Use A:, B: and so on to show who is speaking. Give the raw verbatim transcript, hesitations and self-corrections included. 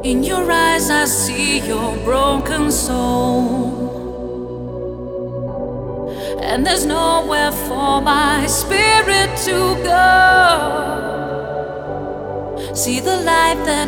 A: In your eyes, I see your broken soul. And there's nowhere for my spirit to go. See the life that